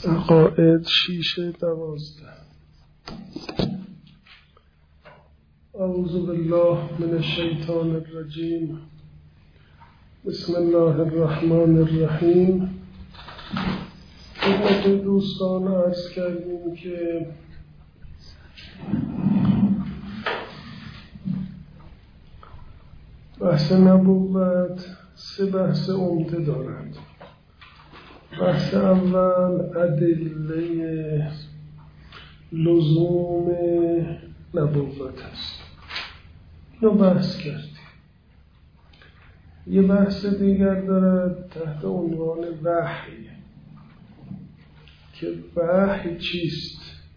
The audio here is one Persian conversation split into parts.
عقائد 6-12 اعوذ بالله من الشیطان الرجیم بسم الله الرحمن الرحیم. خدمت دوستان عرض کردیم که بحث نبوت 3 بحث عمده دارد. بحث اول ادله لزوم نبوت است، اینو بحث کردیم. یه بحث دیگر دارد تحت عنوان وحی که وحی چیست.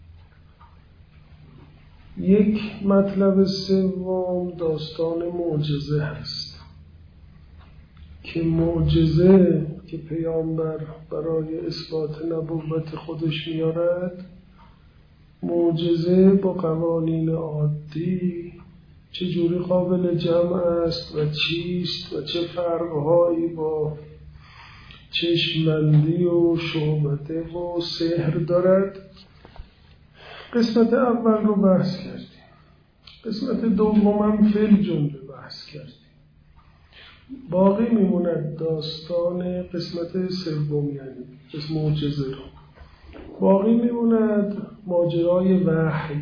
یک مطلب سوم داستان معجزه هست که معجزه که پیامبر برای اثبات نبوت خودش میارد، معجزه با قوانین عادی چجوری قابل جمع است و چیست و چه فرقهایی با چشمندی و شعبده و سحر دارد. قسمت اول رو بحث کردیم. قسمت دوم هم فی جمله بحث کردیم. باقی میموند داستان قسمت سوم، یعنی قسم معجزه رو. باقی میموند ماجرای وحی.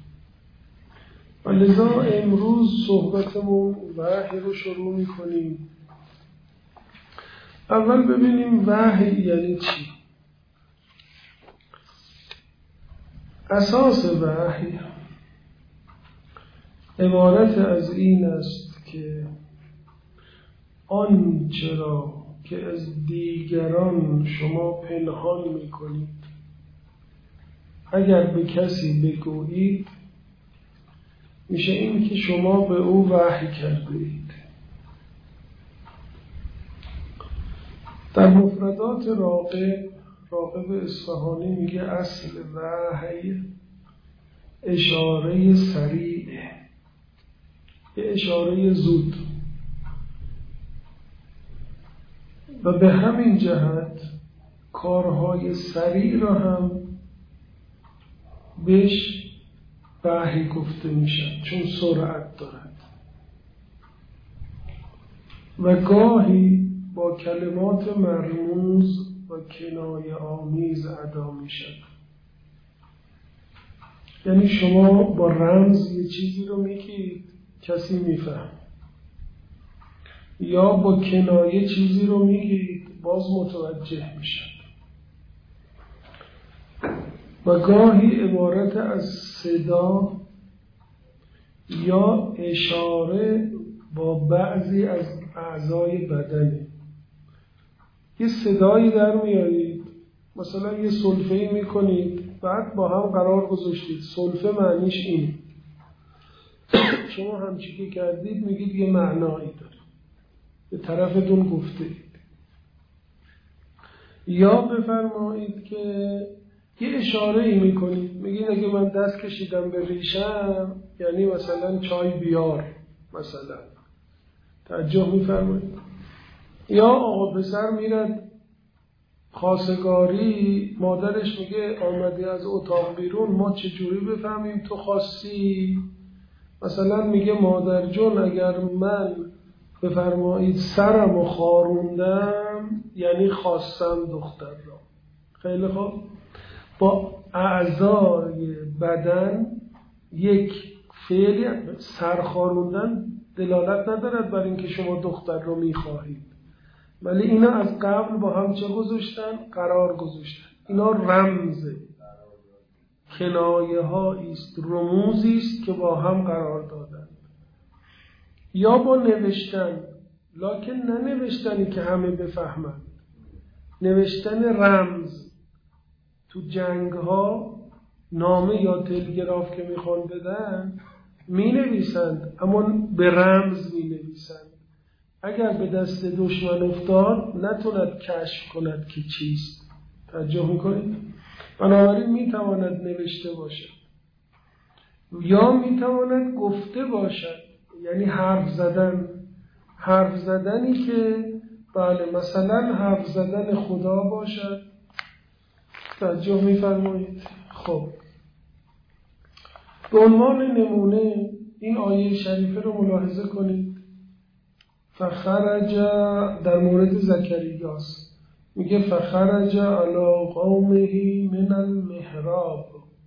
و لذا امروز صحبتمون وحی رو شروع میکنیم. اول ببینیم وحی یعنی چی. اساس وحی عبارت از این است که آنچه را که از دیگران شما پنهان میکنید اگر به کسی بگویید، میشه این که شما به او وحی کرده اید. در مفردات راغب اصفهانی میگه اصل وحی اشاره سریعه، یه اشاره زود، و به همین جهت کارهای سریع را هم بهش وحی گفته میشن چون سرعت دارد و گاهی با کلمات مرموز و کنایه آمیز ادا میشن. یعنی شما با رمز یه چیزی رو میگید کسی میفهم، یا با کنایه چیزی رو میگید باز متوجه میشن. و گاهی عبارت از صدا یا اشاره با بعضی از اعضای بدنی. یه صدایی در میارید، مثلا یه سلفه‌ای میکنید، بعد با هم قرار گذاشتید سلفه معنیش این، شما همچی که کردید میگید یه معنایی داره، به طرفتون گفته اید. یا بفرمایید که یه اشاره ای میکنید، میگید اگه من دست کشیدم به ریشم یعنی مثلا چای بیار، مثلا توجه میفرمایید. یا آقا پسر میرد خواستگاری، مادرش میگه آمدی از اتاق بیرون، ما چجوری بفهمیم تو خواستی؟ مثلا میگه مادر جون اگر من بفرمایید سرمو خاروندم یعنی خواستم دختر را. خیلی خوب، با اعضای بدن یک فعلی سرخاروندن دلالت ندارد بر اینکه شما دختر رو میخواهید، ولی اینا از قبل با هم چه گذاشتن؟ قرار گذاشتن. اینا رمزه، کنایه هایی است، رموزی است که با هم قرار دادن. یا با نوشتن، لکن نه نوشتنی که همه بفهمند، نوشتن رمز. تو جنگ ها نامه یا تلگراف که میخوان بدن می نویسند، اما به رمز می نویسند. اگر به دست دشمن افتاد نتوند کشف کند که چیست. توجه میکنید؟ بنابراین می تواند نوشته باشد یا می تواند گفته باشد، یعنی حرف زدنی که بله مثلا حرف زدن خدا باشد توجه می‌فرمایید. خب به عنوان نمونه این آیه شریفه رو ملاحظه کنید. فخرج در مورد زکریاست، میگه فخرج علی قومه من المحراب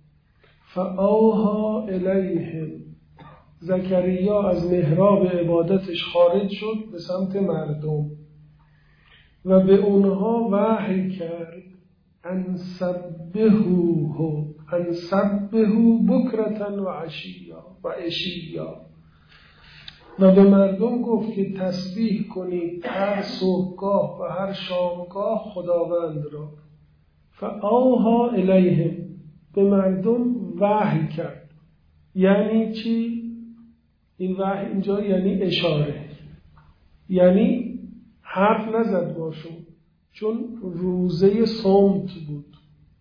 فاوحی الیهم. زکریا از محراب عبادتش خارج شد به سمت مردم و به اونها وحی کرد ان سبحوه بکرة و عشیا و به مردم گفت که تسبیح کنید هر صبحگاه و هر شامگاه خداوند را. فاوحی الیهم، به مردم وحی کرد. یعنی چی؟ این وحی اینجا یعنی اشاره، یعنی حرف نزد باشون، چون روزه صمت بود،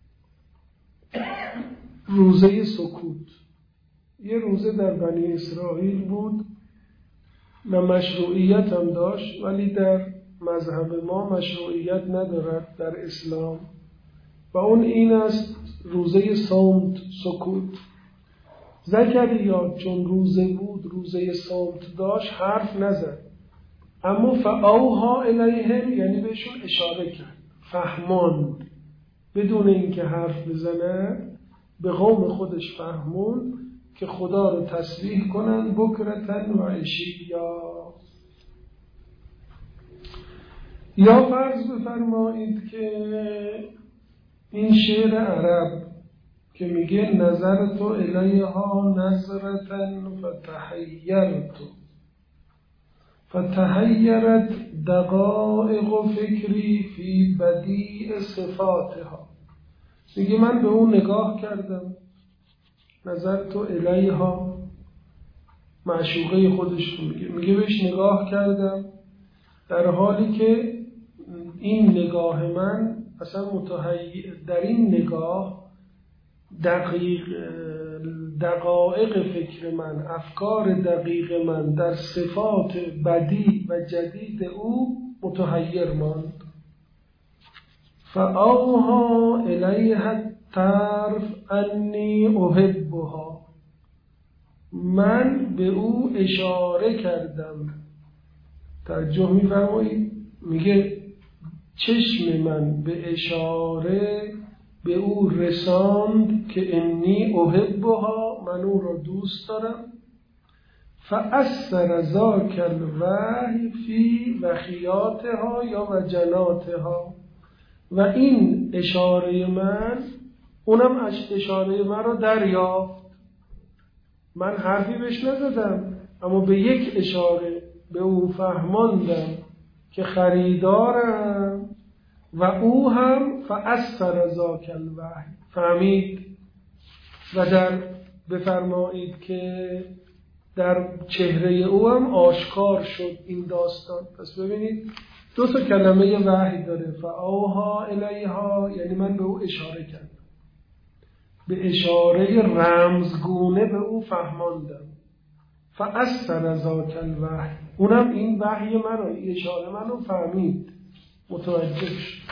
روزه سکوت. یه روزه در بنی اسرائیل بود و مشروعیت هم داشت، ولی در مذهب ما مشروعیت ندارد در اسلام، و اون این است روزه صمت، سکوت. زکریا چون روزه بود، روزه صمت داشت، حرف نزد، اما فاوحی الیهم یعنی بهشون اشاره کرد، فهماند، بدون اینکه حرف بزنه به قوم خودش فهمون که خدا رو تسبیح کنن بکرة و عشیا. یا فرض بفرمایید که این شعر عرب که میگه نظرت الیها نظرة فتحیرت دقایق فکری فی بدیع صفاتها. میگه من به اون نگاه کردم، نظرت الیها، معشوقه خودش میگه بهش نگاه کردم، در حالی که این نگاه من اصلا در این نگاه دقایق فکر من، افکار دقیق من در صفات بدی و جدید او متحیر ماند. فاوحی الیها الطرف انی احبها، من به او اشاره کردم. توجه می‌فرمایید؟ میگه چشم من به اشاره به او رساند که انی احبها، من او را دوست دارم. فاثر ذاک الوحی فی وخیاتها یا وجناتها، و این اشاره من، اونم اشاره من را دریافت. من حرفی بهش نزدم، اما به یک اشاره به او فهماندم که خریدارم، و او هم فاثر ذاک الوحی، فهمید. و بفرمایید که در چهره او هم آشکار شد این داستان. پس ببینید دو تا کلمه وحی داره، فاوحی الیها یعنی من به او اشاره کردم، به اشاره رمزگونه به او فهماندم. فاثر ذاک الوحی، اونم این وحی من رو، اشاره من رو فهمید، متوجه شد.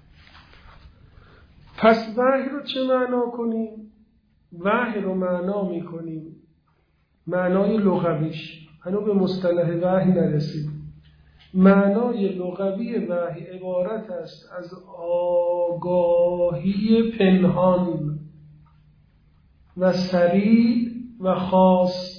پس وحی رو چه معنا کنیم؟ وحی رو معنا میکنیم معنای لغویش، هنوز به مصطلح وحی نرسیدیم. معنای لغوی وحی عبارت است از آگاهی پنهان و سریع و خاص.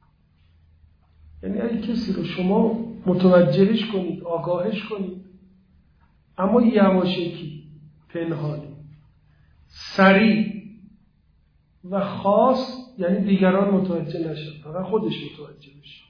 یعنی اگه کسی رو شما متوجهش کنید، آگاهش کنید، اما یواشکی، پنهانی، سریع و خاص، یعنی دیگران متوجه نشد، فقط خودش متوجه بشه.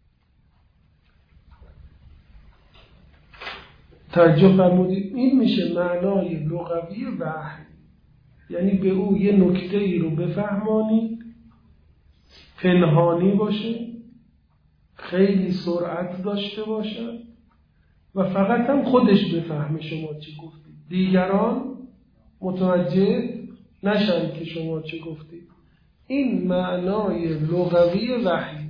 توجه فرمودید؟ این میشه معنای لغوی وحی، یعنی به او یه نکته ای رو بفهمانید، پنهانی باشه، خیلی سرعت داشته باشه و فقط هم خودش بفهمه شما چی گفتید، دیگران متوجه نشن که شما چی گفتید. این معنای لغوی وحی.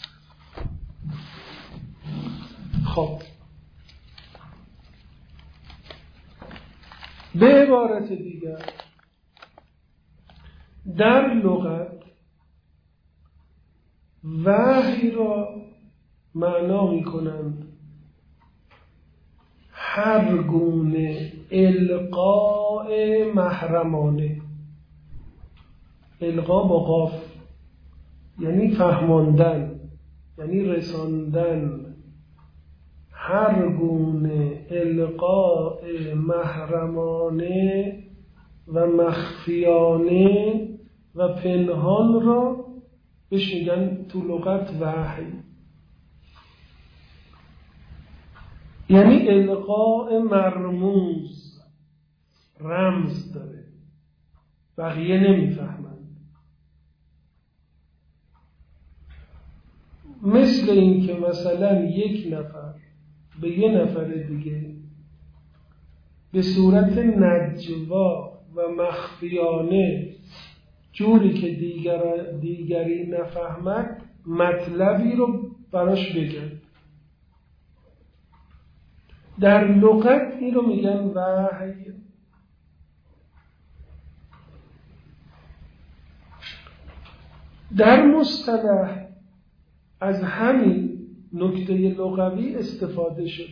خب به عبارت دیگر در لغت وحی را معنا می‌کنند هر گونه القاء محرمانه. القا با قاف یعنی فهماندن، یعنی رساندن. هر گونه القاء محرمانه و مخفیانه و پنهان را بهش میگن تو لغت وحی. یعنی القاء مرموز، رمز داره، بقیه نمیفهمند. مثل این که مثلا یک نفر به یه نفر دیگه به صورت نجوا و مخفیانه جوری که دیگری نفهمد مطلبی رو براش بگن. در لغت این رو میگن وحی. در مصطلح از همین نکته لغوی استفاده شد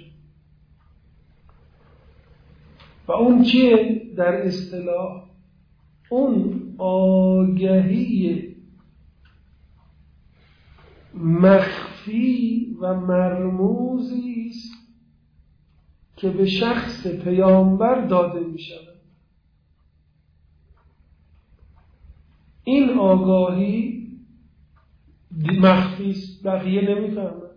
و اون چیه در اصطلاح؟ اون آگهی مخفی و مرموزی است که به شخص پیامبر داده می شود. این آگاهی مخفی است، بقیه نمی فهمند.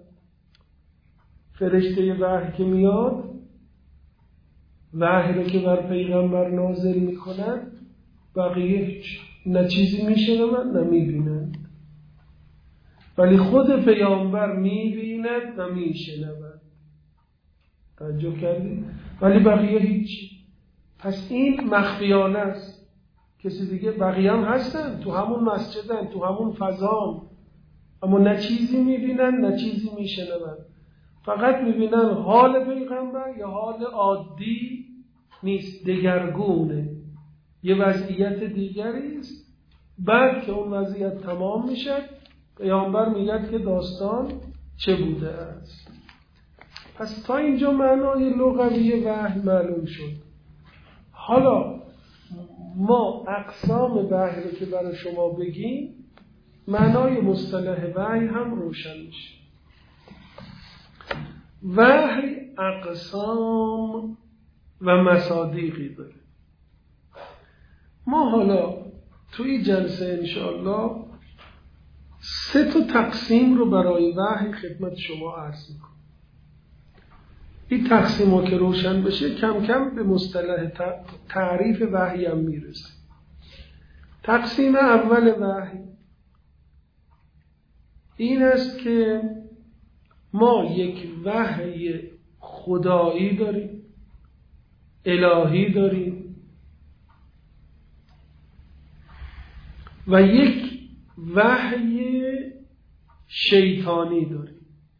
فرشته وحی که میاد، وحی رو که بر پیغمبر نازل می کند، بقیه نه چیزی می شنوند نه می بینند، ولی خود پیامبر می بیند و می شنود. توجه کردید؟ ولی بقیه هیچ. پس این مخفیانه است. کسی دیگه بقیه هم هستن، تو همون مسجدن، تو همون فضان، اما نه چیزی میبینن نه چیزی میشنون. فقط میبینن حال پیغمبر یا حال عادی نیست، دگرگونه، یه وضعیت دیگری است. بعد که اون وضعیت تمام میشه پیامبر میگه که داستان چه بوده است. پس تا اینجا معنای لغوی وحی معلوم شد. حالا ما اقسام وحی رو که برای شما بگیم، معنای مصطلح وحی هم روشن میشه. وحی اقسام و مصادیقی داره. ما حالا توی جلسه انشاءالله 3 تقسیم رو برای وحی خدمت شما عرض میکنم. این تقسیم ها که روشن بشه کم کم به مصطلح تعریف وحی هم میرسه. تقسیم اول وحی این است که ما یک وحی خدایی داریم، الهی داریم، و یک وحی شیطانی داریم.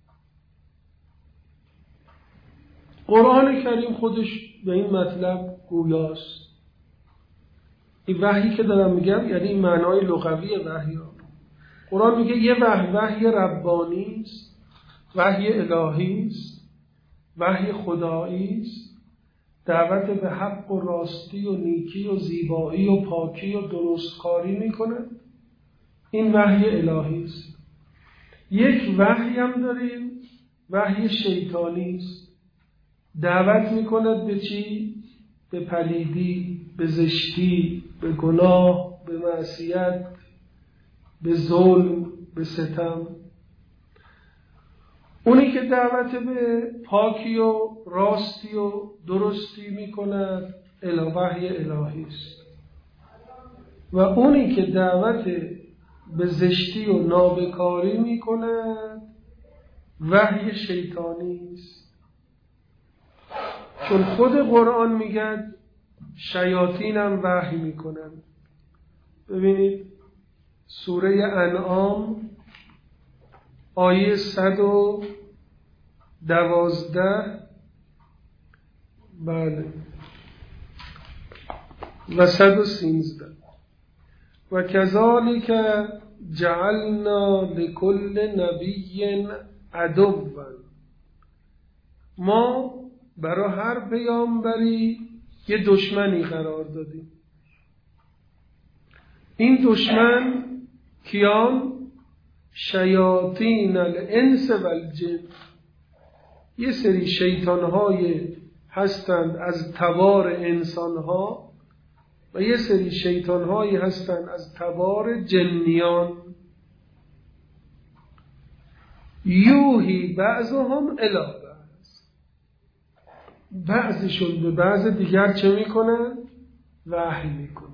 قرآن کریم خودش به این مطلب گویاست. این وحی که دارم میگم یعنی این معنای لغوی وحی ها. قرآن میگه یه وحی ربانی است، وحی الهی است، وحی خدایی است، دعوت به حق و راستی و نیکی و زیبایی و پاکی و درستکاری میکنه. این وحی الهی است. یک وحی هم داریم، وحی شیطانی است، دعوت میکند به چی؟ به پلیدی، به زشتی، به گناه، به معصیت، به ظلم، به ستم. اونی که دعوت به پاکی و راستی و درستی میکند وحی الهی است، و اونی که دعوت به زشتی و نابکاری میکند وحی شیطانی است. چون خود قرآن میگه شیاطین هم وحی میکنن. ببینید سوره انعام آیه 112 بله و 113: و کذالک جعلنا لكل نبی عدوا، ما برای هر پیامبری یه دشمنی قرار دادیم. این دشمن کیان؟ شیاطین الانس و الجن، یه سری شیطانهای هستند از تبار انسانها و یه سری شیطانهایی هستند از تبار جنیان. یوهی بعضهم الی بعض، بعضشون به بعض دیگر چه میکنن؟ وحی میکنن.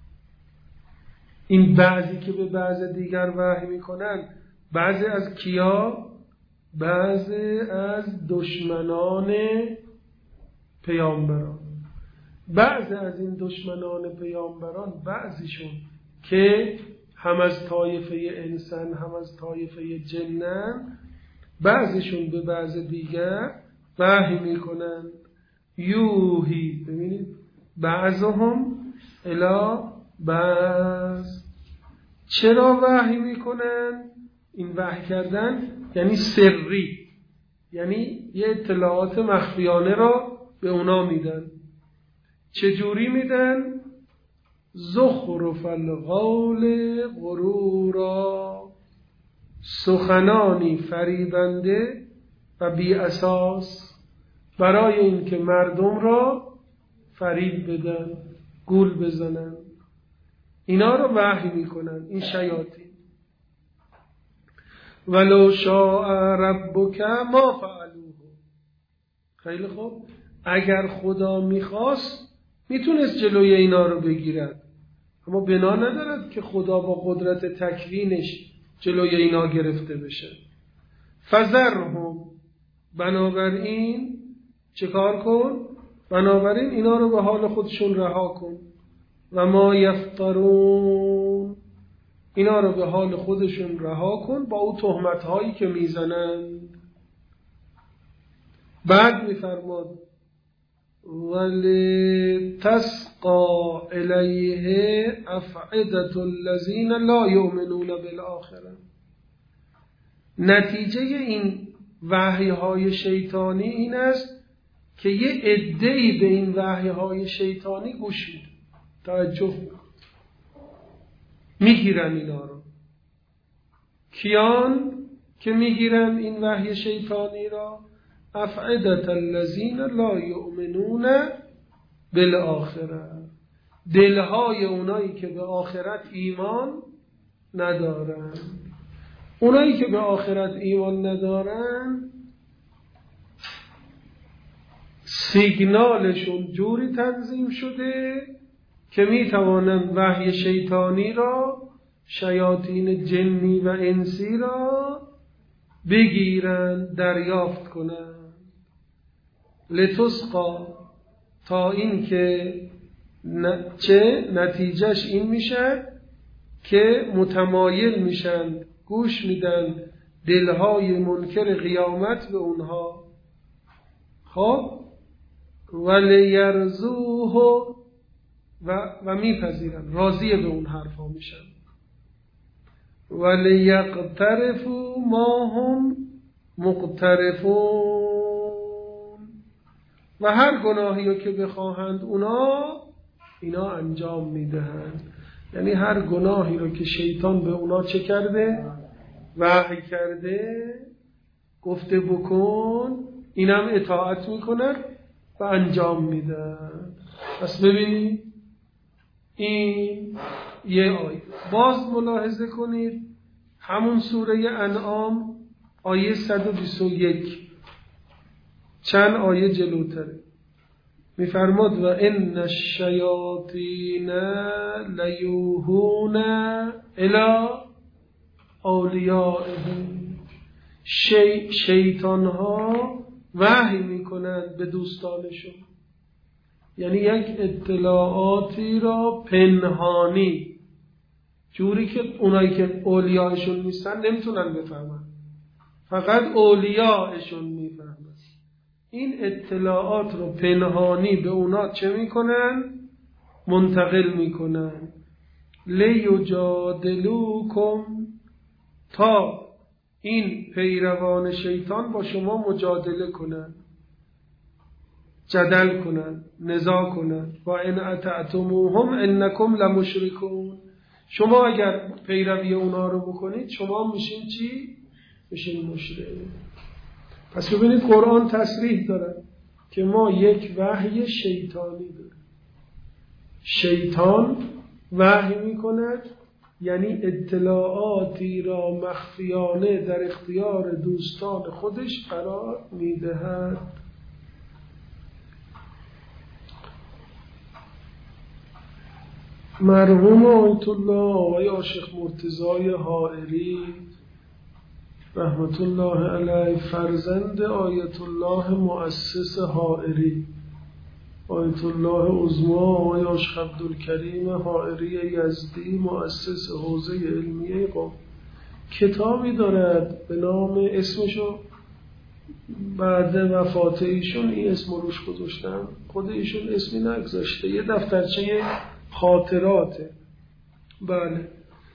این بعضی که به بعض دیگر وحی میکنن، بعضی از کیا؟ بعضی از دشمنان پیامبران. بعضی از این دشمنان پیامبران، بعضیشون که هم از طایفه انسان هم از طایفه جنن، بعضیشون به بعض دیگر وحی میکنن. یوهی، ببینید، بعضهم الی بعض. چرا وحی میکنن؟ این وحی کردن یعنی سری، یعنی یه اطلاعات مخفیانه را به اونا میدن. چجوری میدن؟ زخرف القول غرورا، سخنانی فریبنده و بی اساس، برای اینکه مردم را فریب بدن، گول بزنن. اینا رو وحی میکنن این شیاطین. ولو شاء ربک ما فعلوه. خیلی خوب، اگر خدا میخواست میتونست جلوی اینا رو بگیرد، اما بنا ندارد که خدا با قدرت تکوینش جلوی اینا گرفته بشه. فذرهم، بنابراین چه کار کن؟ بنابراین اینا رو به حال خودشون رها کن. و ما یفترون، اینا رو به حال خودشون رها کن با اون تهمت هایی که میزنند. بعد میفرماد ولی تسقا الیه افعدة الذین لا یؤمنون بالآخرة. نتیجه این وحی های شیطانی این است که یه عده‌ای به این وحی های شیطانی گوش میدن، توجه میگیرن اینا رو. کیان که میگیرن این وحی شیطانی را؟ افعدة الذین لا یؤمنون بالآخرة، دلهای اونایی که به آخرت ایمان ندارن. اونایی که به آخرت ایمان ندارن سیگنالشون جوری تنظیم شده که میتوانند وحی شیطانی را، شیاطین جنی و انسی را بگیرن، دریافت کنن. لتسقا، تا این که چه نتیجهش این میشه که متمایل میشن، گوش میدن دلهای منکر قیامت به اونها. خب ولیرزوه، و میپذیرن، راضی به اون حرفا میشن. ولیقترفوا ما هم مقترفون، و هر گناهی رو که بخواهند اینا انجام میدهند. یعنی هر گناهی رو که شیطان به اونا چه کرده؟ وحی کرده، گفته بکن، اینم اطاعت میکنن و انجام میدن. پس ببینید این یه آیه. باز ملاحظه کنید همون سوره انعام آیه 121 چند آیه جلوتره میفرماد و ان الشیاطین لیوحون الی اولیائهم، شیطان ها وحی میکنند به دوستانشون. یعنی یک اطلاعاتی را پنهانی، جوری که اونایی که اولیاءشون نیستن نمیتونن بفهمن، فقط اولیاءشون میفهمن. این اطلاعات رو پنهانی به اونا چه میکنن؟ منتقل میکنن. لیجادلوکم، تا این پیروان شیطان با شما مجادله کنن، جدل کنن، نزاع کنن. و ان اطعتموهم انکم لمشرکون، شما اگر پیروی اونا رو بکنید شما میشین چی؟ میشین مشرک. پس ببینید قرآن تصریح داره که ما یک وحی شیطانی داریم. شیطان وحی میکند، یعنی اطلاعاتی را مخفیانه در اختیار دوستان خودش قرار میدهد. مرحوم آیت الله آقای عاشق مرتضی حائری رحمت الله علیه، فرزند آیت الله مؤسس حائری، آیت الله عظمی آقای عاشق عبدالکریم حائری یزدی، مؤسس حوزه علمیه قم، کتابی دارد به نام، اسمشو بعد وفات ایشون این اسم روش گذاشتم، خود ایشون اسمی نگذاشته، یه دفترچه خاطراته. بله،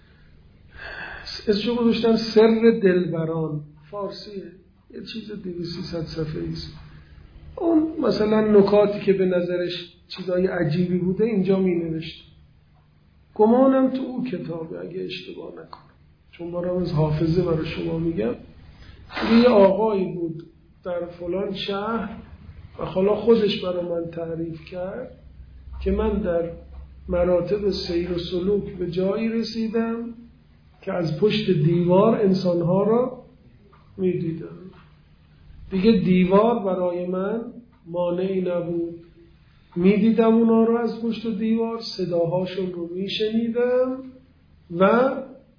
اسمشو گذاشتن سر دلبران، فارسیه، یه چیز 200-300 صفحه ایست. اون مثلا نکاتی که به نظرش چیزای عجیبی بوده اینجا می نوشته. گمانم تو اون کتابه اگه اشتباه نکنم، چون بارم از حافظه برای شما میگم. یه آقایی بود در فلان شهر و حالا خودش برای من تعریف کرد که من در مراتب سیر و سلوک به جایی رسیدم که از پشت دیوار انسانها را می دیدم. دیگه دیوار برای من مانعی نبود، می دیدم اونا رو از پشت دیوار، صداهاشون رو می شنیدم و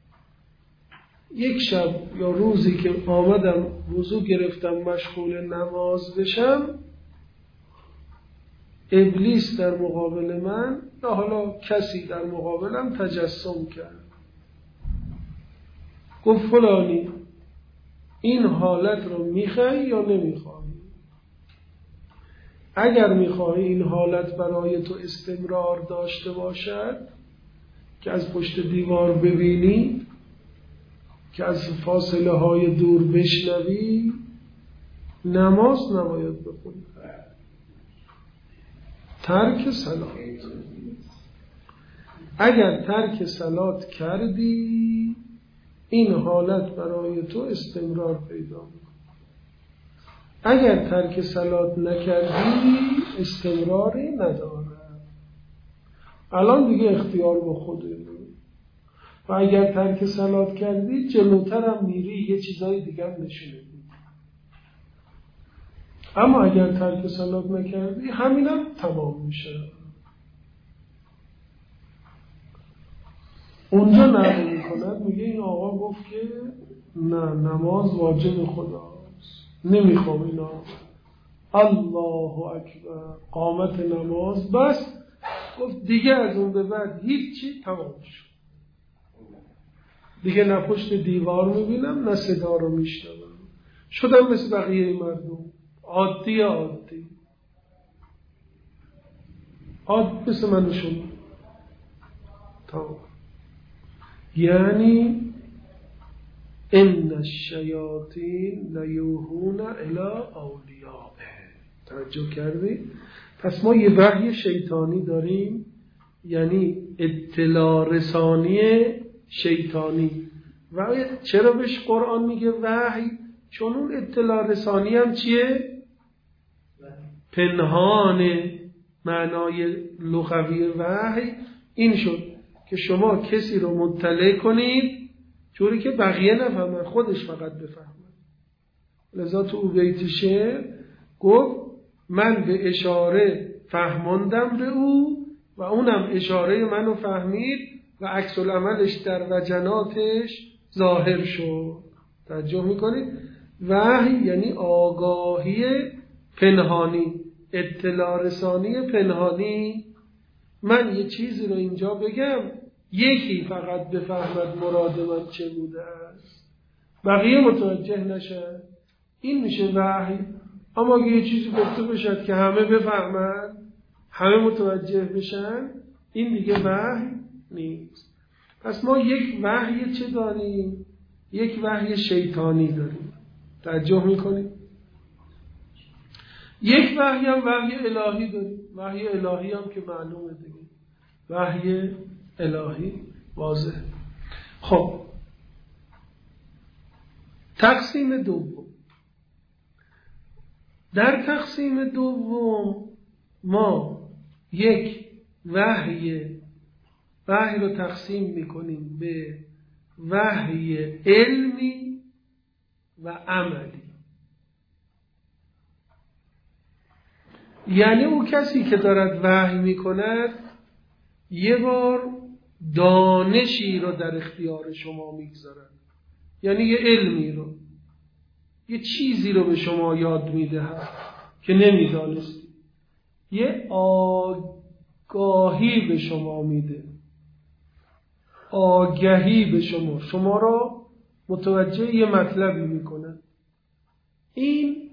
یک شب یا روزی که آمدم وضو گرفتم مشغول نماز بشم، ابلیس در مقابل من یا حالا کسی در مقابلم تجسم کرد، گفت فلانی این حالت رو میخوای یا نمیخوای؟ اگر میخوای این حالت برای تو استمرار داشته باشد که از پشت دیوار ببینی، که از فاصله های دور بشنوی، نماز نباید بخونی، ترک صلات. اگر ترک صلات کردی این حالت برای تو استمرار پیدا می‌کند. اگر ترک صلات نکردی استمراری نداره. الان دیگه اختیار با خوده. و اگر ترک صلات کردی جلوتر هم میری یه چیزای دیگه هم نشونه میدی. اما اگر ترک صلات نکردی همینم تمام میشه. اونجا نقل میکند، میگه این آقا گفت که نه، نماز واجب خداست، نمیخوام اینا، الله اکبر، قامت نماز، بس. گفت دیگه از اون به بعد هیچی، تمام شد. دیگه نه پشت دیوار میبینم نه صدا رو میشنوم، شدم مثل بقیه مردم، عادی مثل من شما. تمام. یعنی ان الشیاطین لیوحون الی اولیائه. توجه کردی؟ پس ما یه وحی شیطانی داریم، یعنی اطلاع رسانی شیطانی. و چرا بهش قرآن میگه وحی؟ چون اون اطلاع رسانی هم چیه؟ پنهانه. معنای لغوی وحی این شد که شما کسی رو مطلع کنید جوری که بقیه نفهمن، خودش فقط بفهمن. لذا تو بیت شعر گفت من به اشاره فهماندم به او و اونم اشاره منو فهمید و عکس العملش در وجناتش ظاهر شد. توجه میکنید؟ وحی یعنی آگاهی پنهانی، اطلاع رسانی پنهانی. من یه چیزی رو اینجا بگم یکی فقط بفهمد مراد من چه بوده است، بقیه متوجه نشن، این میشه وحی. اما اگه یه چیزی گفته بشد که همه بفهمن، همه متوجه بشن، این دیگه وحی نیست. پس ما یک وحی چه داریم؟ یک وحی شیطانی داریم. توجه میکنیم؟ یک وحی هم وحی الهی داریم. وحی الهی هم که معلومه دیگه، وحی الهی واضح. خب تقسیم دوم. در تقسیم دوم ما یک وحی رو تقسیم میکنیم به وحی علمی و عملی. یعنی او کسی که دارد وحی میکند یه بار دانشی رو در اختیار شما میگذارد، یعنی یه علمی رو، یه چیزی رو به شما یاد میدهد که نمیدانستی، یه آگاهی به شما میده، آگهی به شما را متوجه یه مطلبی میکنه. این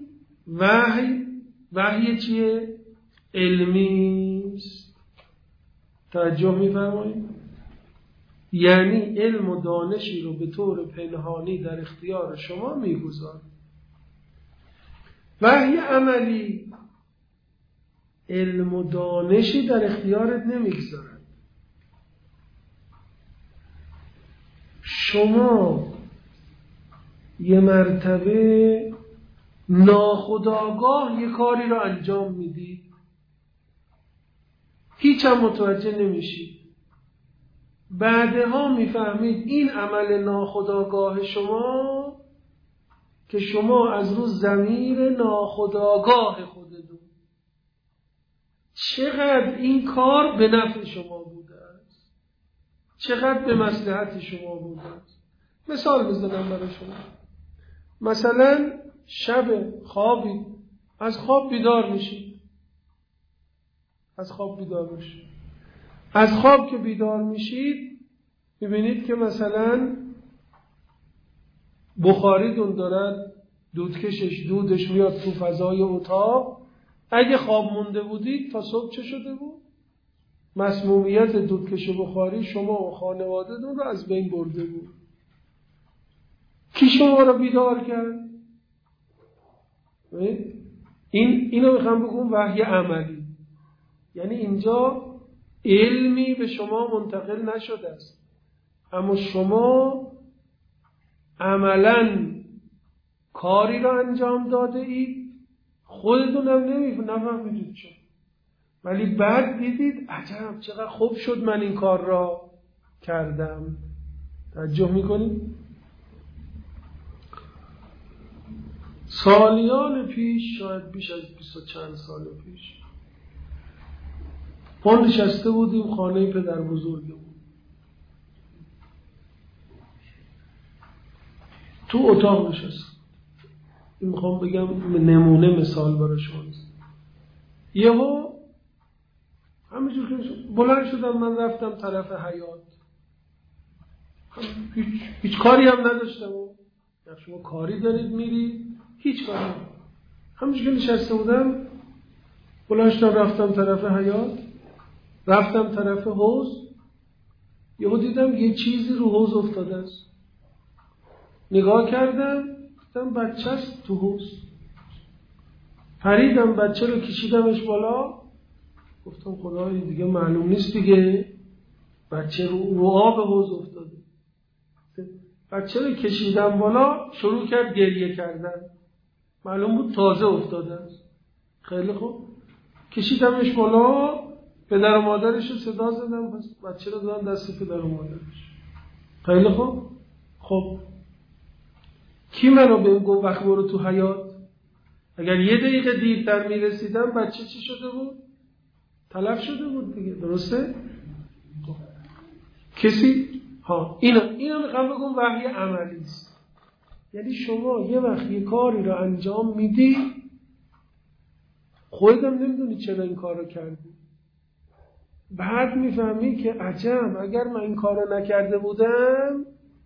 وحی چیه؟ علمی است. توجه میفرمایید؟ یعنی علم و دانشی رو به طور پنهانی در اختیار شما میگذاره. وحی عملی علم و دانشی در اختیارت نمیگذاره. شما یه مرتبه ناخودآگاه یه کاری رو انجام میدید، هیچ هم متوجه نمیشید. بعدها میفهمید این عمل ناخودآگاه شما که شما از رو ضمیر ناخودآگاه خودتون چقدر این کار به نفع شما بوده است، چقدر به مصلحت شما بوده است. مثال بزنم برای شما. مثلا شب خوابی، از خواب بیدار میشید، از خواب که بیدار میشید میبینید که مثلا بخاریتون دارد دودش میاد تو فضای اتاق. اگه خواب مونده بودید تا صبح چه شده بود؟ مسمومیت دودکش بخاری شما و خانواده‌تون رو از بین برده بود. کی شما رو بیدار کرد؟ اینو میخوام بگم وحی عملی. یعنی اینجا علمی به شما منتقل نشده است، اما شما عملاً کاری را انجام داده اید، خودتونم نفهمیدید چون، ولی بعد دیدید عجب چقدر خوب شد من این کار را کردم. توجه میکنید؟ سالیان پیش، شاید بیش از 20 و چند سال پیش، ما نشسته بودیم خانه پدر بزرگمون، تو اتاق نشستم. این میخوام بگم نمونه مثال برای شما. یهو همینجور که بلند شدم، من رفتم طرف حیاط. هیچ کاری هم نداشتم. شما کاری دارید میرید؟ هیچ کاری. همینجور که نشسته بودم بلند شدم رفتم طرف حیاط، رفتم طرف حوض. یهو دیدم یه چیزی رو حوض افتاده است. نگاه کردم دیدم بچه است تو حوض. پریدم بچه رو کشیدمش بالا. گفتم خدای دیگه معلوم نیست دیگه، بچه رو آب حوض افتاده. بچه رو کشیدم بالا، شروع کرد گریه کردن. معلوم بود تازه افتاده است. خیلی خوب کشیدمش بالا، پدر و مادرش رو صدا زدم، پس بچه رو دادم دست پدر و مادرش. خیلی خوب. خب کی منو بهم گفت وقت برو تو حیاط؟ اگر یه دقیقه دیرتر میرسیدم بچه چی شده بود؟ تلف شده بود دیگه. درسته؟ خب. کسی؟ اینو میخوام بگم وحی عملی است. یعنی شما یه وقت یه کاری رو انجام میدی، خودم نمیدونی چرا این کار رو کردی. بعد میفهمی که عجب اگر من این کار رو نکرده بودم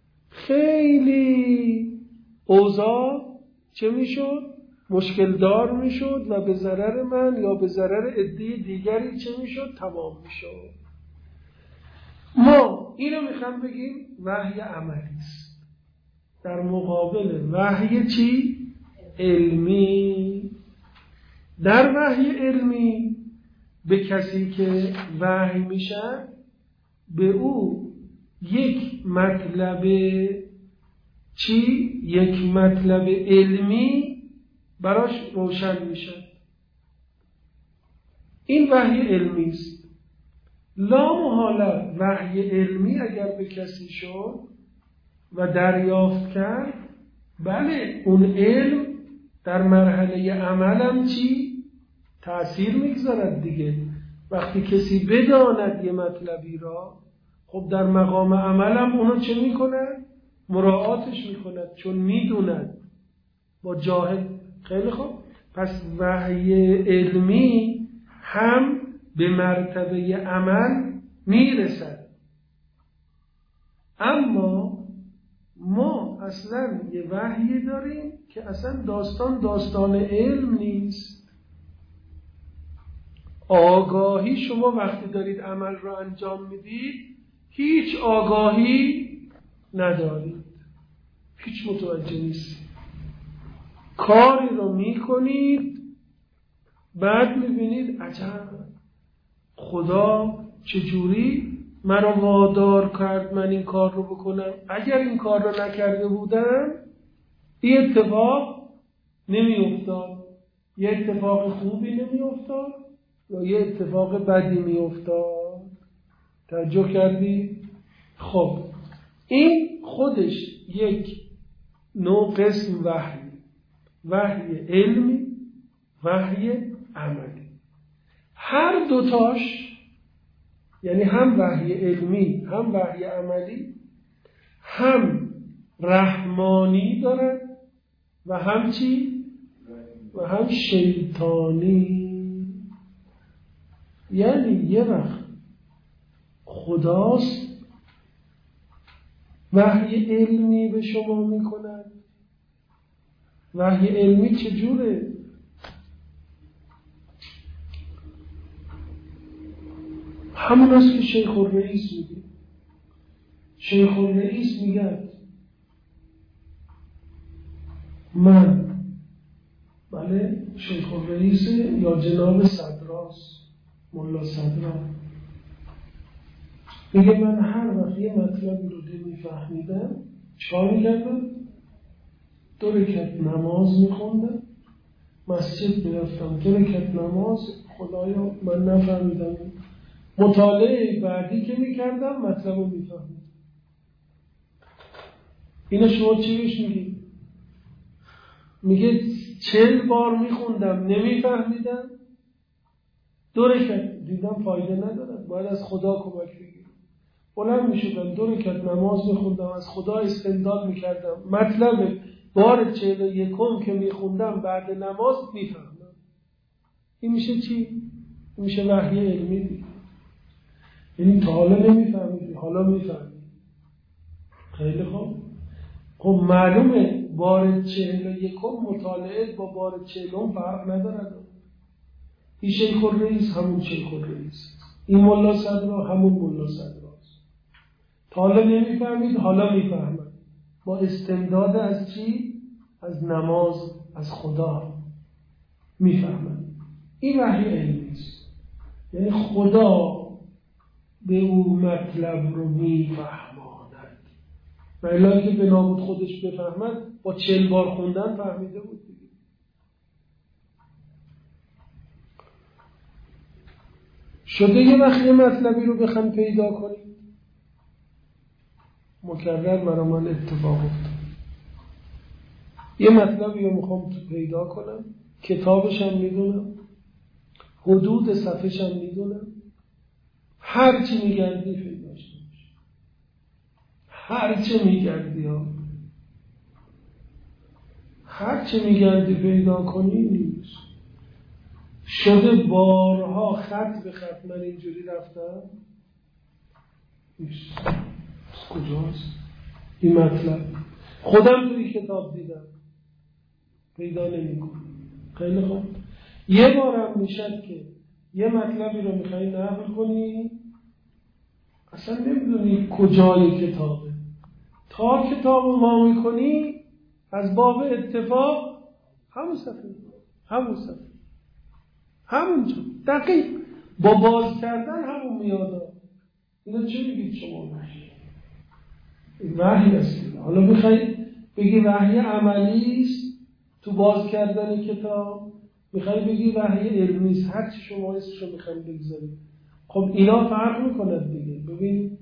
خیلی اوضاع چه میشد؟ مشکل دار میشد و به ضرر من یا به ضرر عده دیگری چه میشد؟ تمام میشد. ما اینو میخوام بگیم وحی عملی است در مقابل وحی چی؟ علمی. در وحی علمی به کسی که وحی میشه به او یک مطلب چی؟ یک مطلب علمی براش روشن میشه. این وحی علمی است. لا محاله وحی علمی اگر به کسی شد و دریافت کرد، بله اون علم در مرحله عملم چی؟ تأثیر میگذارد دیگه. وقتی کسی بداند یه مطلبی را، خب در مقام عملم اونو چه میکند؟ مراعاتش میکند، چون میدوند با جاهل. خیلی خوب، پس وحی علمی هم به مرتبه عمل میرسد. اما ما اصلا یه وحی داریم که اصلا داستان علم نیست. آگاهی شما وقتی دارید عمل را انجام میدید هیچ آگاهی ندارید، هیچ متوجه نیستید. کاری رو میکنید بعد میبینید عجب خدا چجوری مرا وادار کرد من این کار رو بکنم. اگر این کار رو نکرده بودم این اتفاق نمیافتاد، یه اتفاق خوبی نمیافتاد یا یه اتفاق بدی میافتاد. توجه کردی؟ خب این خودش یک نوع قسم وحی علمی، وحی عملی. هر دوتاش یعنی هم وحی علمی هم وحی عملی هم رحمانی دارن و هم چی؟ و هم شیطانی. یعنی یه وقت خداست وحی علمی به شما میکنن. وحی علمی چجوره؟ همون است که شیخ الرئیس میگه. شیخ الرئیس میگه من، بله شیخ الرئیس یا جناب صدراست، ملا صدرا، میگه من هر وقت یه مطلبی رو نمیفهمیدم چیکار میکردم؟ 2 رکعت نماز میخوندم، مسجد میرفتم 2 رکعت نماز، خدایا من نفهمیدم. مطالعه بعدی که میکردم مطلب رو میفهمیدم. اینو شما چی بهش میگی؟ میگه 40 بار میخوندم نمیفهمیدم، 2 رکعت دیدم فایده ندارد، باید از خدا کمک بگیرم. بلند میشدم 2 رکعت نماز میخوندم، از خدا استمداد میکردم، مطلب بار 41 که میخوندم بعد نماز میفهمم. این میشه چی؟ این میشه وحی علمی دیگه. یعنی تا حالا نمیفهمیدی، حالا میفهمی. خیلی خوب. خب معلومه بار 41 مطالعه با بار 40 فرق ندارد. این شیخ الرئیس همون شیخ الرئیس، این ملا صدرا همون ملا صدراست. تا حالا نمیفهمید، حالا میفهمد با استمداد از چی؟ از نماز، از خدا میفهمد. این وحی علمی است. یعنی خدا به او مطلب رو میفهماند و الا که به نابود خودش بفهمد با 40 بار خوندن فهمیده بود دیگه. شده یه وقت یه مطلبی رو بخوام پیدا کنید، مکرر برای من اتفاق افتاد. یه مطلبی رو میخوام پیدا کنم، کتابش هم میدونم، حدود صفحش هم میدونم، هر چی میگردی پیداش نمیشه. هر چی میگردی هر چی میگردی پیدا کنی نیست. شده بارها خط به خط من اینجوری رفتم نیست. کجاست این مطلب؟ خودم توی کتاب دیدم پیدا نمی‌کنم. خیلی خوب. یه بارم میشد که یه مطلبی رو میخوایی نقل کنی، از اصلا نمیدونی کجای کتابه. تا کتاب رو وا میکنی از باب اتفاق همون صفحه همونجا دقیق با باز کردن همون میاد. اینا چه میگید شما؟ وحی است. حالا میخوای بگی وحی عملی است تو باز کردن کتاب، میخوای بگی وحی علمی است، هر چی شما اسمشو میخواید بگذارید. خب اینا فرق میکنه دیگه. ببین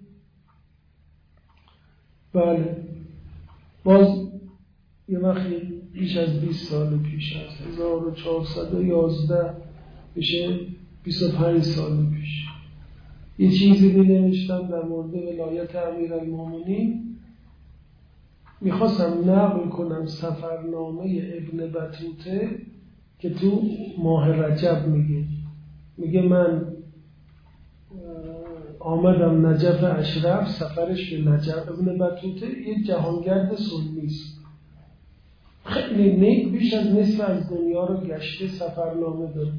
بله باز یه وقتی بیش از 20 سال پیش از 1411 میشه 25 سال پیش یه چیزی نوشتم در مورد ولایت امیرالمومنین. میخواستم نقل کنم سفرنامه ابن بطوطه که تو ماه رجب میگه من آمدم نجف اشرف. سفرش به نجف. ابن بطوطه یک جهانگرد سنی است، خیلی نیک، بیش از نصف از دنیا رو گشته، سفرنامه داره،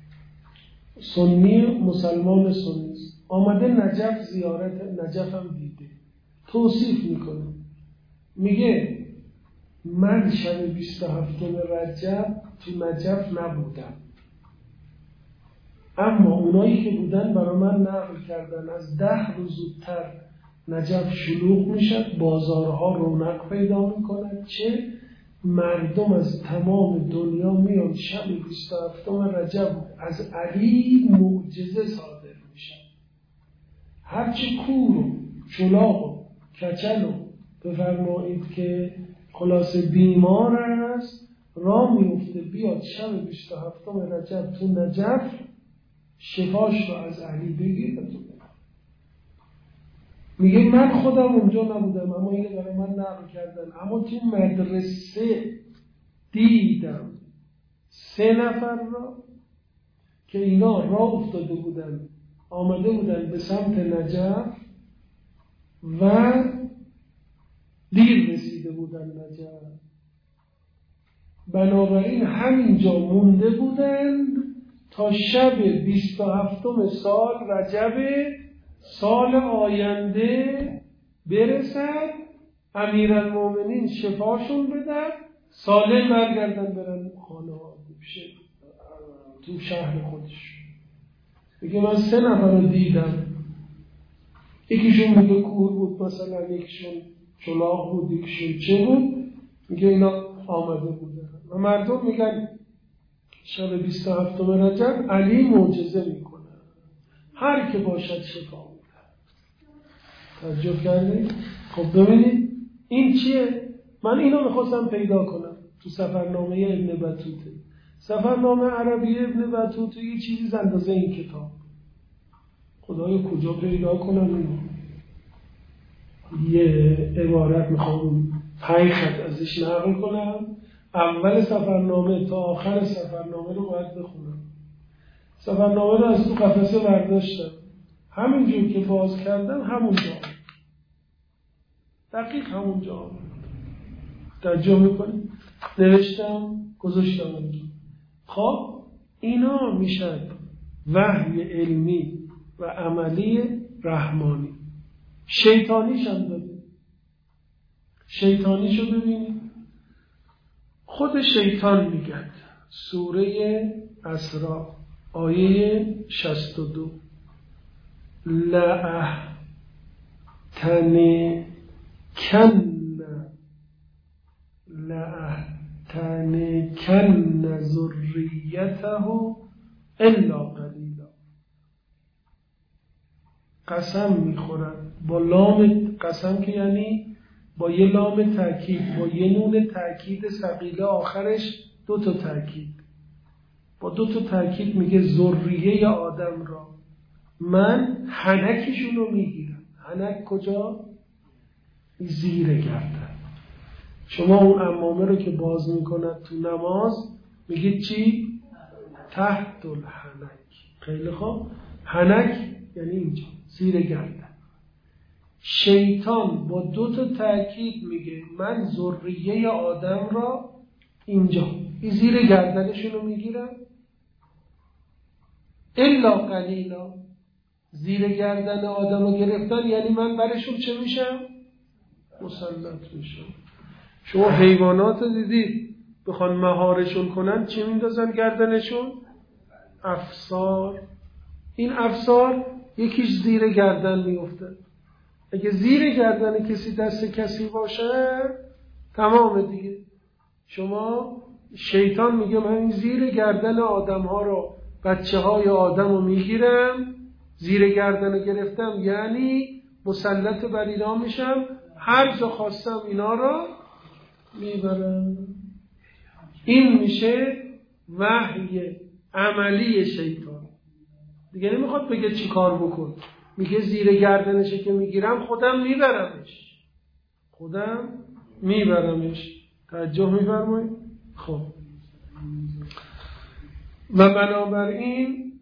سنی، مسلمان سنی است. آمده نجف زیارت، نجف هم دیده. توصیف میکنه، میگه من شب 27 رجب تو نجف نبودم، اما اونایی که بودن برای من نقل کردن از 10 روز زودتر نجف شلوغ میشد، بازارها رونق پیدا میکنن، چه مردم از تمام دنیا میان شب 27 رجب از علی معجزه صادر میشن. هرچی کور و چلاق و کچل و بفرمایید که خلاصه بیمار است راه میفته بیاد شب 27 رجب تو نجف شفاش رو از علی بگیر. میگه من خودم اونجا نبودم اما اینو برای من نقل کردن، اما تو مدرسه دیدم 3 نفر را که اینا راه افتاده بودن، آمده بودن به سمت نجف و دیر رسیده بودن نجف، بنابراین همینجا مونده بودند تا شب 27 سال رجب سال آینده برسد، امیرالمومنین شفاشون بدن، سالم برگردن برن خانه ها تو شهر خودش. میگه من 3 نفر رو دیدم، یکیشون میگه کور بود مثلا، یکیشون چلاق بود، یکیشون چه بود، میگه اینا آمده بودن و مردم میگن شب 27 رجب علی معجزه میکنه، هر که باشد شفا میده. توجه کردید؟ خب ببینید این چیه؟ من اینو میخواستم پیدا کنم تو سفرنامه ابن بطوطه. سفرنامه عربی ابن بطوطه یه چیزی اندازه این کتاب. خدایا کجا پیدا کنم اینو؟ یه عبارت میخوام 5 خط ازش نقل کنم. اول سفرنامه تا آخر سفرنامه رو باید بخونم. سفرنامه رو از تو قفسه برداشتم، همینجور که باز کردم همونجا، دقیق همونجا توجه میکنید، نوشتم گذاشتم اونجا. خب اینا میشن وحی علمی و عملی رحمانی. شیطانیش هم داریم. شیطانیشو ببینید، خود شیطان میگد سوره اسراء آیه 62 لأحتنکن ذریته الا قلیلا. قسم میخورد با لام قسم که یعنی با یه لام تأکید، با یه نون تأکید ثقیله آخرش 2 تا تأکید، با 2 تا تأکید میگه ذریه آدم را من حنکشون رو میگیرم. حنک کجا؟ زیر گردن. شما اون عمامه رو که باز میکند تو نماز میگه چی؟ تحت الحنک. خیلی خوب، حنک یعنی اینجا زیر گردن. شیطان با 2 تا تأکید میگه من ذریه آدم را اینجا زیر گردنشون رو میگیرم، الا قلیلا، زیر گردن آدم رو گرفتن یعنی من برشون چه میشم؟ مسلط میشم. شما حیوانات دیدید بخوان مهارشون کنن چی میندازن گردنشون؟ افسار. این افسار یکیش زیر گردن میفته. اگه زیر گردن کسی دست کسی باشه تمام دیگه. شما شیطان میگه من این زیر گردن آدم ها رو، بچه های آدم رو میگیرم، زیر گردن رو گرفتم یعنی مسلط بر اینا میشم، هر جا خواستم اینا رو میبرم. این میشه وحی عملی شیطان. دیگه نمیخواد بگه چی کار بکن، میگه زیر گردنشه که میگیرم خودم میبرمش. توجه میفرمایید؟ خب و بنابراین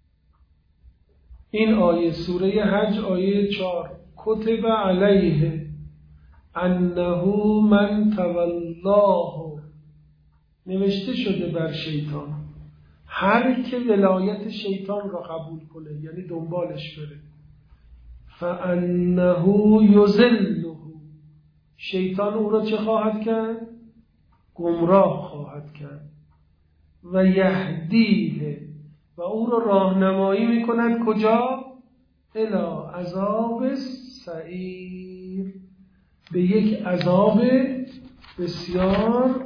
این آیه سوره حج آیه 4 کتب علیه انه من تولاه، نوشته شده بر شیطان هر که ولایت شیطان را قبول کنه یعنی دنبالش بره، فانه یضله، شیطان او را چه خواهد کرد؟ گمراه خواهد کرد. و یهدیه، و او را راهنمایی میکند کجا؟ الی عذاب سعیر، به یک عذاب بسیار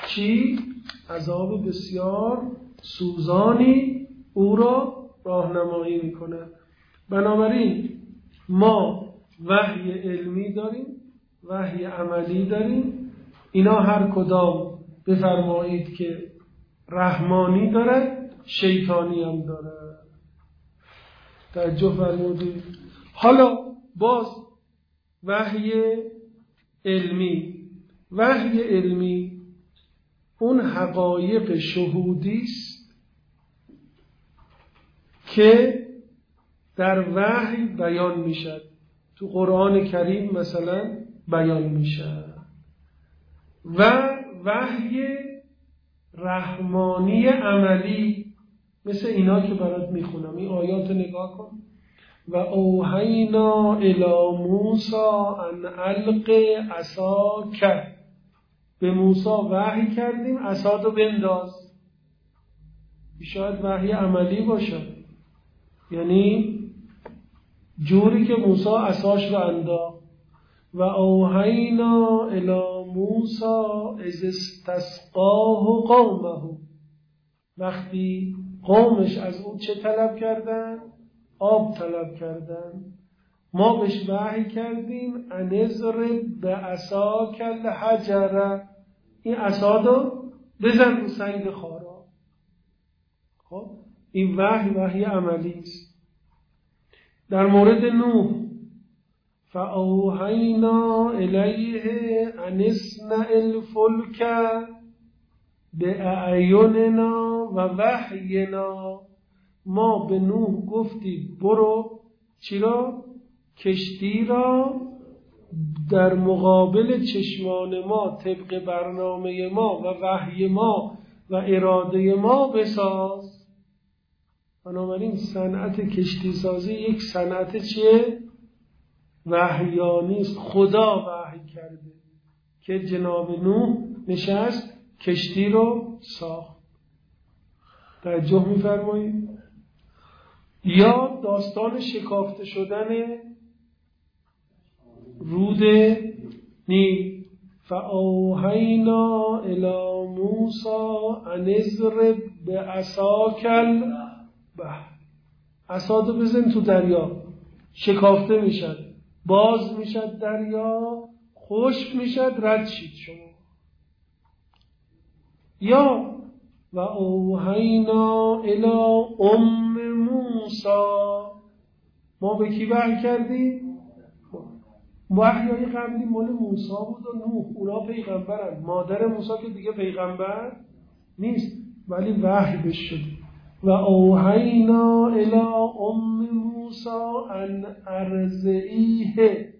عذاب بسیار سوزانی او را راهنمایی میکند. بنابراین ما وحی علمی داریم، وحی عملی داریم. اینا هر کدام بفرمایید که رحمانی دارد، شیطانی هم دارد. توجه فرمودید؟ حالا باز وحی علمی اون حقایق شهودی است که در وحی بیان میشد. تو قرآن کریم مثلا بیان میشد. و وحی رحمانی عملی مثل اینا که برات میخونم، این آیات نگاه کن. و اوحینا الی موسی ان الق عصاک، به موسی وحی کردیم عصاتو بنداز. شاید وحی عملی باشه، یعنی جوری که موسی عصاش رو انداخت. و اوحینا الی موسی اذ استسقاه قومه، وقتی قومش از او چه طلب کردن؟ آب طلب کردن. ما بهش وحی کردیم ان اضرب بعصاک الحجر، این عصا رو بزن رو سنگ خارا. خب این وحی عملی است. در مورد نوح فاوحینا الیه ان اصنع الفلک باعیننا و وحینا، ما به نوح گفتیم برو چی را؟ کشتی را در مقابل چشمان ما طبق برنامه ما و وحی ما و اراده ما بساز. بنابراین صنعت کشتی سازی یک صنعت چیه؟ وحیانی است. خدا وحی کرده که جناب نوح نشست کشتی رو ساخت. توجه می‌فرمایید؟ یا داستان شکافته شدن رود نیل. فاوحینا الی موسی ان اضرب بعصاک البحر، عصاتو بزن تو دریا، شکافته میشد، باز میشد دریا، خشک میشد، رد شید شما. یا و اوحینا الی ام موسی، ما به کی وحی کردیم؟ وحیای قبلی مال موسی بود و نوح، اونا پیغمبرن. مادر موسی که دیگه پیغمبر نیست ولی وحی بهش شده. و اوحینا الی ام موسی ان ارضعیه،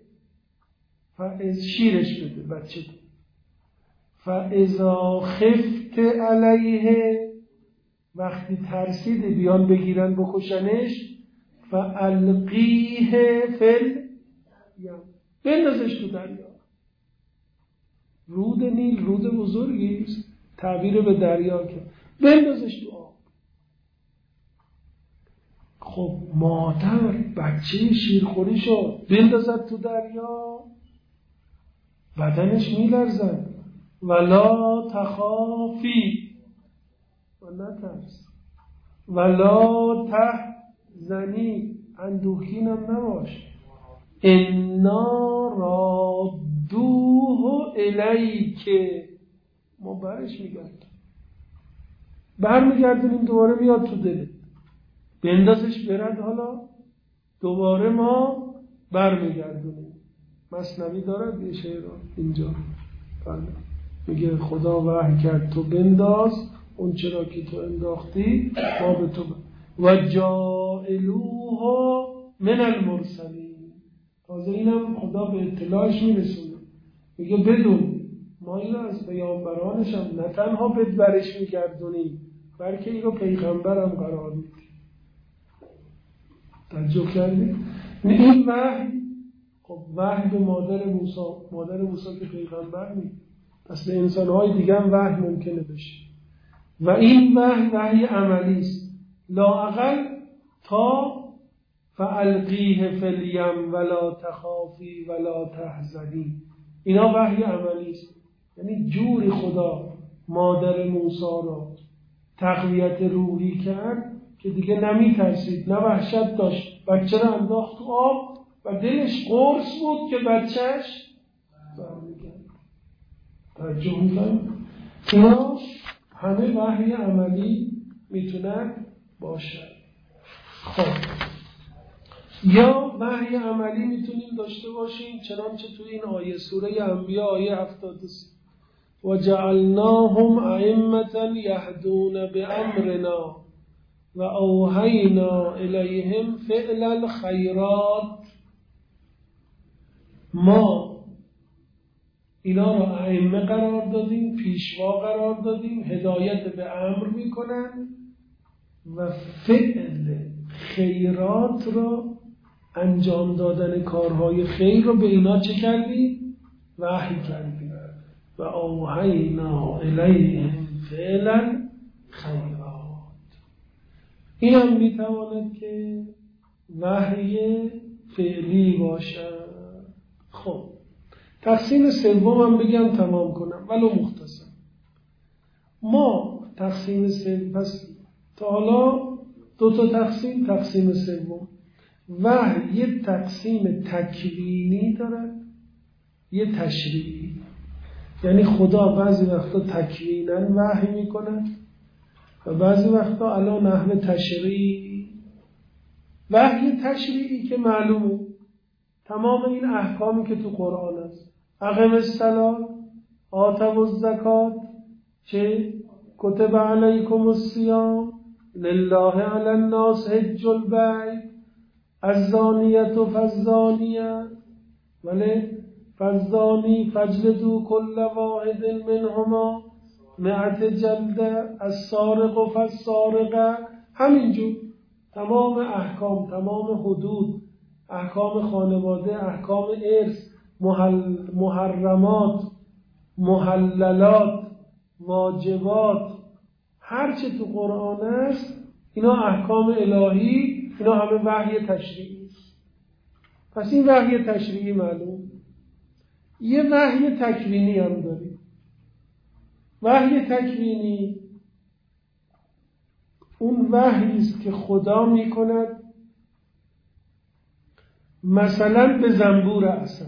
شیرش بده بچه ده. فاذا خفت علیه، وقتی ترسید بیان بگیرن بکشنش، فالقیه فل بندازش تو دریا. رود نیل رود بزرگی است، تعبیر به دریا که بندازش تو آب. خب مادر بچه شیرخوریشو بندازد تو دریا، بدنش میلرزد. ولا تخافی و نترس، ولا تحزنی اندوهگینم نباش، انا رادوه الیک، ما برش برمیگردونیم دوباره میاد تو دلت، بندازش برد، حالا دوباره ما برمیگردونیم. مثنوی دارد یه شعر اینجا میگه خدا وحی کرد تو بنداز اون چرا که تو انداختی ما به تو و جائلوها من المرسلین. تازه اینم خدا به اطلاعش میرسونه، میگه بدون ما این از پیامبرانش هم نه تنها برش میگردونیم بلکه این رو پیغمبرم قرار میدیم. توجه کردید؟ این وحی، خب وحی به مادر موسی که پیغمبر نیست، پس به انسانهای دیگه هم وحی ممکنه بشه. و این وحی عملی است، لااقل تا فالقیه فی الیم ولا تخافی ولا تحزنی، اینا وحی عملی است. یعنی جوری خدا مادر موسی را تقویت روحی کرد که دیگه نمی ترسید، نه وحشت داشت. بچه را انداخت تو آب و دلش قرص بود که بچهش برمیگرد. توجه می‌کنید؟ اینا همه وحی عملی میتونن باشن. خب یا وحی عملی میتونیم داشته باشیم چنانچه تو این آیه سوره انبیاء آیه 73 و جعلناهم ائمة یهدون بامرنا و اوحینا الیهم فعل الخیرات، ما اینا را ائمه قرار دادیم، پیشوا قرار دادیم، هدایت به امر میکنن و فعل خیرات را، انجام دادن کارهای خیر رو به اینا چه کردیم؟ وحی کردیم. و اوحینا الیهم فعل خیرات، این هم میتواند که وحی فعلی باشد. خب تقسیم سوم هم بگم تمام کنم ولو مختصر. ما تقسیم سوم، پس تا حالا دو تا تقسیم سوم. وحی یه تقسیم تکوینی داره، یه تشریعی. یعنی خدا بعضی وقتا تکویناً وحی میکنه و بعضی وقتا علی نحو تشریعی. وحی تشریعی که معلومه تمام این احکامی که تو قرآن است، اقم الصلاة، آتوا الزکات، چه کتب علیکم الصیام لله علی الناس حج البیت الزانیة فالزانیة ولی فالزانی فاجلدوا کل واحد منهما 100 جلده السارق فالسارقه. همینجور تمام احکام، تمام حدود، احکام خانواده، احکام ارث، محرمات، محللات، واجبات، هرچه تو قرآن است اینا احکام الهی، اینا همه وحی تشریعی است. پس این وحی تشریعی معلوم. یه وحی تکوینی هم داریم. وحی تکوینی اون وحی است که خدا میکند مثلا به زنبور اصل.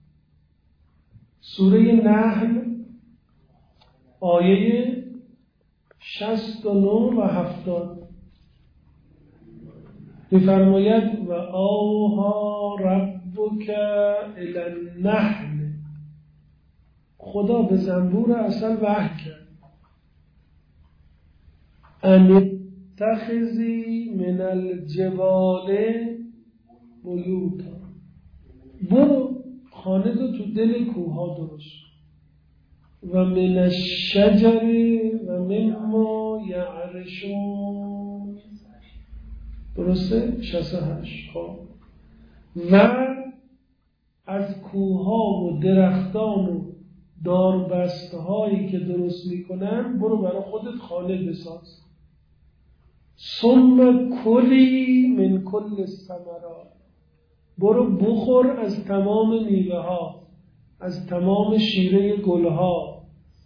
سوره نحل آیه 69 و 70 می‌فرماید و اوحی ربک الی النحل، خدا به زنبور اصل وحی کرد ان اتخذی من الجبال بیوتا، برو خانه تو دل کوها درست، و من الشجر و مما یعرشون، درسته؟ 68. خب و از کوها و درختان و داربسته هایی که درست میکنن برو برای خودت خانه بساز. ثم کلی من کل الثمرات، برو بخور از تمام میوه ها، از تمام شیره گل ها.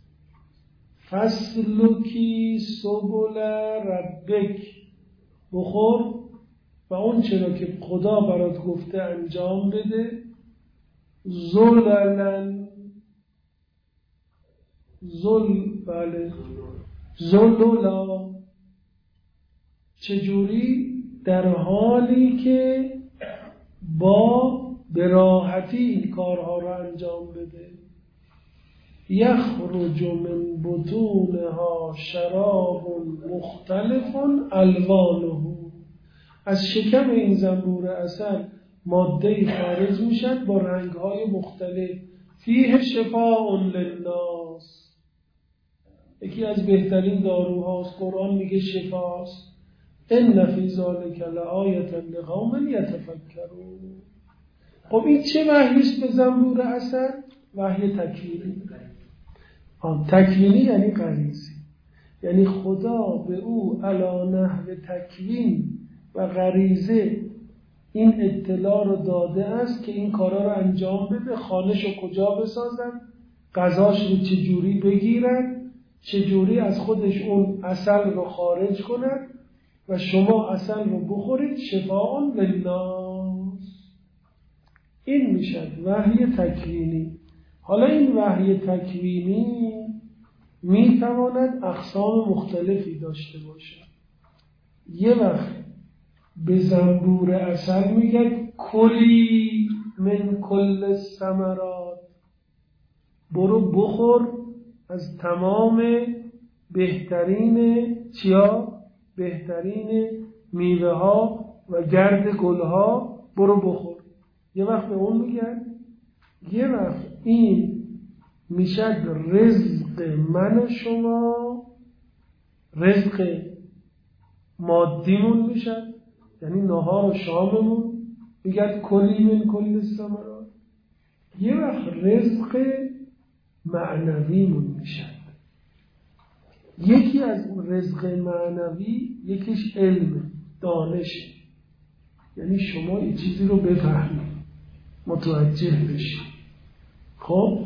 فسلکی سبل ربک، بخور و اون چرا که خدا برات گفته انجام بده. ذللا، ذللا، چجوری؟ در حالی که با براحتی این کارها را انجام بده. یخرج من بطونها شراب مختلف الوانه، از شکم این زنبور عسل ماده خارج میشد با رنگهای مختلف. فیه شفاء للناس، یکی از بهترین داروهاست. قرآن میگه شفاست. ان فی ذلک لآیة لقوم یتفکرون. خب این چه وحیست به زنبور عسل؟ وحی تکوینی. تکوینی یعنی غریزی، یعنی خدا به او علی نحو تکوین و غریزه این اطلاع رو داده است که این کارا رو انجام بده. خانه‌شو کجا بسازن، غذاش رو چجوری بگیرن، چجوری از خودش اون عسل رو خارج کنن و شما عسل رو بخورید. شفاء للناس، این میشه وحی تکوینی. حالا این وحی تکوینی میتواند اقسام مختلفی داشته باشه. یه وقت به زنبور عسل میگه کلی من کل الثمرات، برو بخور از تمام بهترین چیا؟ بهترین میوه ها و گرد گل ها، برو بخور. یه وقت به اون میگن. یه وقت این میشه رزق من و شما، رزق مادیمون میشه، یعنی نهار و شاممون، میگن کلی من کل الثمرات. یه وقت رزق معنویمون میشه. یکی از رزق معنوی یکیش علم، دانش، یعنی شما این چیزی رو بفهمید، متوجه بشید. خب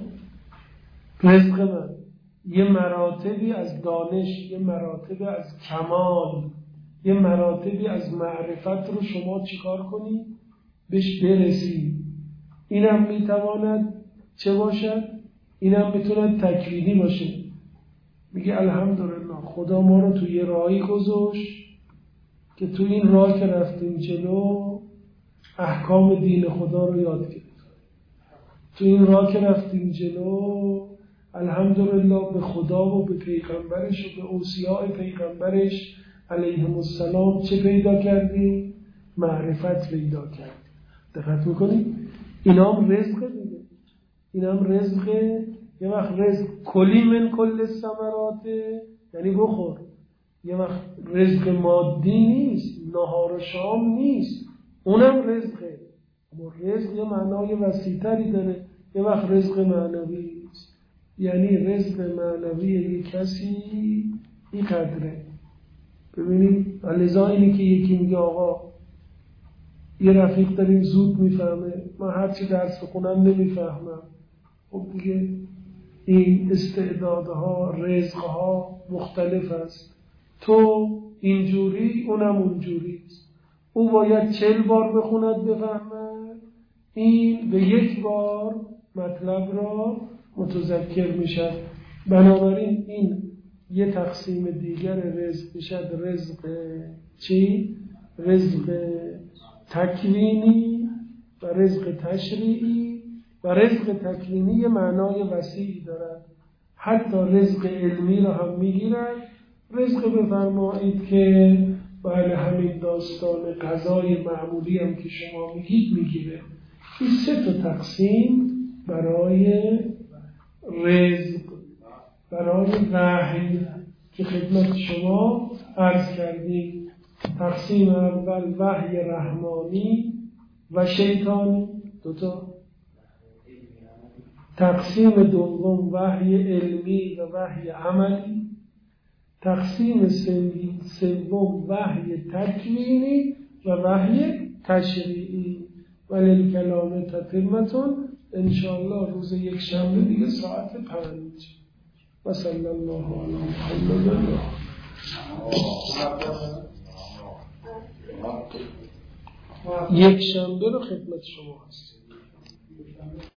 رزق من یه مراتبی از دانش، یه مراتبی از کمال، یه مراتبی از معرفت رو شما چیکار کنی؟ بهش برسی. اینم میتواند چه باشد؟ اینم میتواند تکوینی باشه. میگه الحمدلله خدا ما رو توی راهی گذاشت که توی این راه که رفتیم جلو احکام دین خدا رو یاد گرفت. توی این راه که رفتیم جلو الحمدلله به خدا و به پیغمبرش و به اوصیاء پیغمبرش علیهم السلام چه پیدا کردیم؟ معرفت پیدا کردیم. دقت میکنید؟ اینا هم رزق دیگه. اینا هم رزق. یه وقت رزق کلی من کل الثمرات یعنی بخور. یه وقت رزق مادی نیست، نهار و شام نیست، اونم رزقه. اما رزق یه معنای وسیع‌تری داره. یه وقت رزق معنوی است، یعنی رزق معنوی یک کسی این قدره. ببینید لذا اینی که یکی میگه آقا یه رفیق داریم زود میفهمه، من هرچی درس بخونم نمیفهمم. خب دیگه این استعدادها، رزقها مختلف است. تو اینجوری، اونم اونجوری است. او باید 40 بار بخوند بفهمد، این به یک بار مطلب را متذکر میشد. بنابراین این یه تقسیم دیگر رزق میشد. رزق چی؟ رزق تکوینی و رزق تشریعی. و رزق تکوینی یه معنای وسیعی دارد، حتی رزق علمی را هم میگیرد. رزق بفرمایید که بله همین داستان غذای معمولی هم که شما میگید میگیره. این 3 تا تقسیم برای رزق، برای وحی که خدمت شما عرض کردیم. تقسیم اول وحی رحمانی و شیطانی، دوتا. تقسیم دوم وحی علمی و وحی عملی. تقسیم سوم وحی تکوینی و وحی تشریعی. وللکلام تتمتون. انشاءالله روز یک شنبه دیگه ساعت 5. و صلی الله علی محمد. یک شنبه رو خدمت شما هست.